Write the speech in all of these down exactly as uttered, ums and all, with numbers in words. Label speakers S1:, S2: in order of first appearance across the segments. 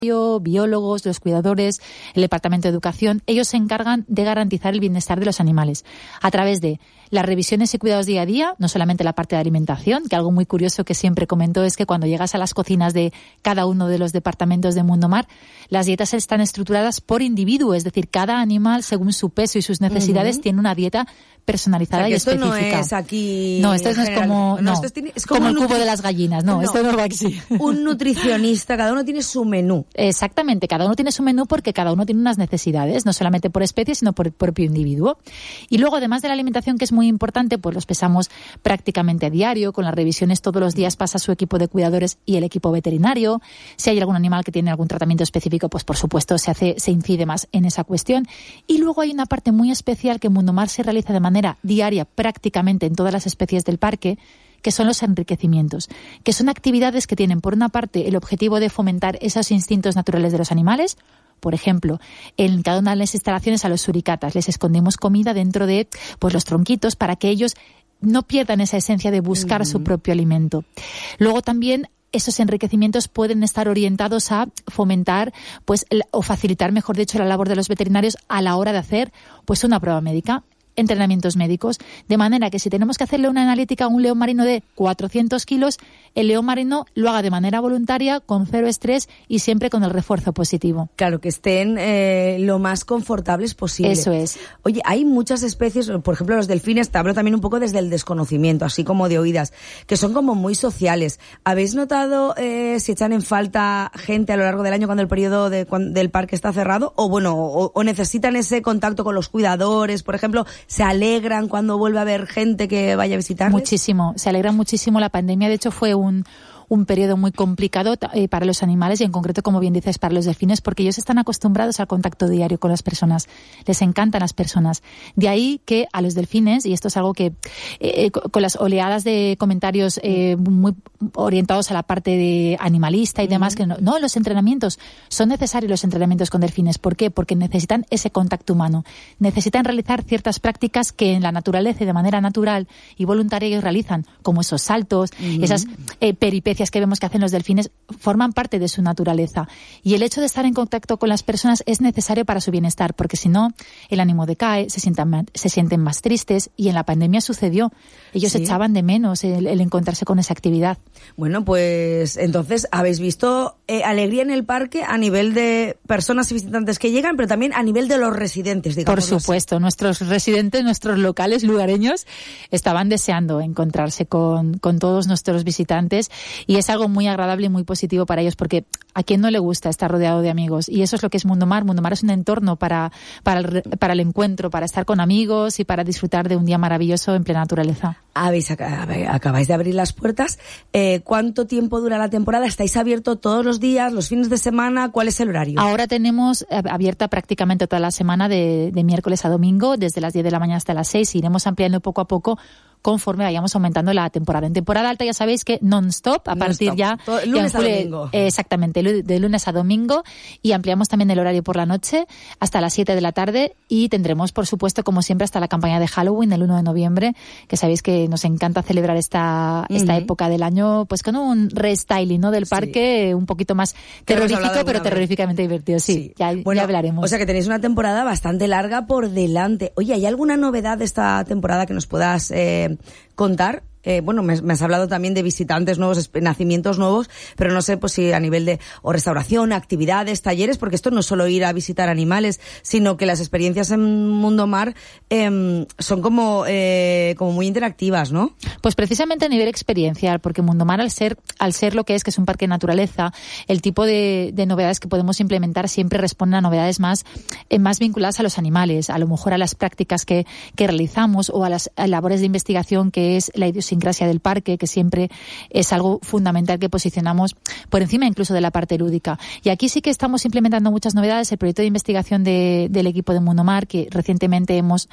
S1: biólogos, los cuidadores, el departamento de educación, ellos se encargan de garantizar el bienestar de los animales a través de las revisiones y cuidados día a día, no solamente la parte de alimentación, que algo muy curioso que siempre comento es que cuando llegas a las cocinas de cada uno de los departamentos de Mundo Mar, las dietas están estructuradas por individuo, es decir, cada animal según su peso y sus necesidades uh-huh. tiene una dieta personalizada, o sea, que y
S2: esto
S1: específica.
S2: No es aquí.
S1: No, esto no es como, no, no, esto es, tiene, es como, como el nutri... cubo de las gallinas, no, no, esto no va así.
S2: Un nutricionista, cada uno tiene su menú.
S1: Exactamente, cada uno tiene su menú porque cada uno tiene unas necesidades, no solamente por especie, sino por el propio individuo. Y luego, además de la alimentación, que es muy importante, pues los pesamos prácticamente a diario, con las revisiones todos los días pasa su equipo de cuidadores y el equipo veterinario. Si hay algún animal que tiene algún tratamiento específico, pues por supuesto se hace, se incide más en esa cuestión. Y luego hay una parte muy especial que en Mundo Mar se realiza de manera diaria prácticamente en todas las especies del parque, que son los enriquecimientos, que son actividades que tienen, por una parte, el objetivo de fomentar esos instintos naturales de los animales. Por ejemplo, en cada una de las instalaciones a los suricatas les escondemos comida dentro de pues los tronquitos para que ellos no pierdan esa esencia de buscar mm. su propio alimento. Luego también esos enriquecimientos pueden estar orientados a fomentar pues o facilitar, mejor dicho, la labor de los veterinarios a la hora de hacer pues una prueba médica, entrenamientos médicos, de manera que si tenemos que hacerle una analítica a un león marino de cuatrocientos kilos, el león marino lo haga de manera voluntaria, con cero estrés y siempre con el refuerzo positivo.
S2: Claro, que estén eh, lo más confortables posible.
S1: Eso es.
S2: Oye, hay muchas especies, por ejemplo los delfines, te hablo también un poco desde el desconocimiento, así como de oídas, que son como muy sociales. ¿Habéis notado eh, si echan en falta gente a lo largo del año cuando el periodo de, cuando, del parque está cerrado? O bueno, o, o necesitan ese contacto con los cuidadores, por ejemplo, ¿se alegran cuando vuelve a haber gente que vaya a visitarles?
S1: Muchísimo, se alegran muchísimo. La pandemia, de hecho, fue un, un periodo muy complicado eh, para los animales y en concreto, como bien dices, para los delfines, porque ellos están acostumbrados al contacto diario con las personas. Les encantan las personas. De ahí que a los delfines, y esto es algo que eh, con las oleadas de comentarios eh, muy orientados a la parte de animalista y demás, que no, no, los entrenamientos, son necesarios los entrenamientos con delfines. ¿Por qué? Porque necesitan ese contacto humano. Necesitan realizar ciertas prácticas que en la naturaleza y de manera natural y voluntaria ellos realizan, como esos saltos, uh-huh. esas eh, peripecias que vemos que hacen los delfines, forman parte de su naturaleza. Y el hecho de estar en contacto con las personas es necesario para su bienestar, porque si no, el ánimo decae, se sientan, se sienten más tristes, y en la pandemia sucedió. Ellos ¿Sí? echaban de menos el, el encontrarse con esa actividad.
S2: Bueno, pues entonces habéis visto eh, alegría en el parque a nivel de personas y visitantes que llegan, pero también a nivel de los residentes, digamos.
S1: Por supuesto, así. Nuestros residentes, nuestros locales lugareños estaban deseando encontrarse con, con todos nuestros visitantes, y es algo muy agradable y muy positivo para ellos, porque a quién no le gusta estar rodeado de amigos, y eso es lo que es Mundo Mar. Mundo Mar es un entorno para, para, el, para el encuentro, para estar con amigos y para disfrutar de un día maravilloso en plena naturaleza.
S2: Habéis, acabáis de abrir las puertas. Eh, ¿Cuánto tiempo dura la temporada? ¿Estáis abiertos todos los días, los fines de semana? ¿Cuál es el horario?
S1: Ahora tenemos abierta prácticamente toda la semana, de, de miércoles a domingo, desde las diez de la mañana hasta las seis. Iremos ampliando poco a poco conforme vayamos aumentando la temporada. En temporada alta ya sabéis que non-stop, a partir non-stop. ya...
S2: Todo, lunes
S1: ya
S2: a domingo.
S1: Eh, exactamente, de lunes a domingo, y ampliamos también el horario por la noche hasta las siete de la tarde, y tendremos, por supuesto, como siempre, hasta la campaña de Halloween, el uno de noviembre, que sabéis que nos encanta celebrar esta, uh-huh. esta época del año, pues con un restyling, ¿no?, del parque, sí. un poquito más terrorífico, pero terroríficamente divertido. Sí, sí. Ya, bueno, ya hablaremos.
S2: O sea que tenéis una temporada bastante larga por delante. Oye, ¿hay alguna novedad de esta temporada que nos puedas eh, contar? Eh, bueno, me, me has hablado también de visitantes nuevos, nacimientos nuevos, pero no sé pues si a nivel de o restauración, actividades, talleres, porque esto no es solo ir a visitar animales, sino que las experiencias en Mundo Mar eh, son como eh, como muy interactivas, ¿no?
S1: Pues precisamente a nivel experiencial, porque Mundo Mar, al ser al ser lo que es, que es un parque de naturaleza, el tipo de, de novedades que podemos implementar siempre responden a novedades más eh, más vinculadas a los animales, a lo mejor a las prácticas que, que realizamos, o a las a labores de investigación, que es la idiosincrasia del parque, que siempre es algo fundamental que posicionamos por encima incluso de la parte lúdica. Y aquí sí que estamos implementando muchas novedades. El proyecto de investigación de, del equipo de Mundo Mar, que recientemente hemos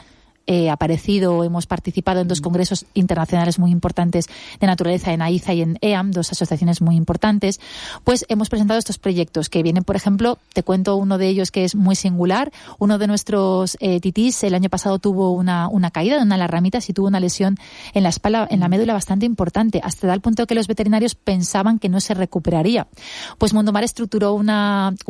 S1: eh, aparecido, hemos participado en dos congresos internacionales muy importantes de naturaleza en AIZA y en E A M, dos asociaciones muy importantes, pues hemos presentado estos proyectos que vienen, por ejemplo, te cuento uno de ellos que es muy singular. Uno de nuestros eh, titís el año pasado tuvo una, una caída de una de las ramitas y tuvo una lesión en la espalda, en la médula bastante importante, hasta tal punto que los veterinarios pensaban que no se recuperaría. Pues Mundomar estructuró una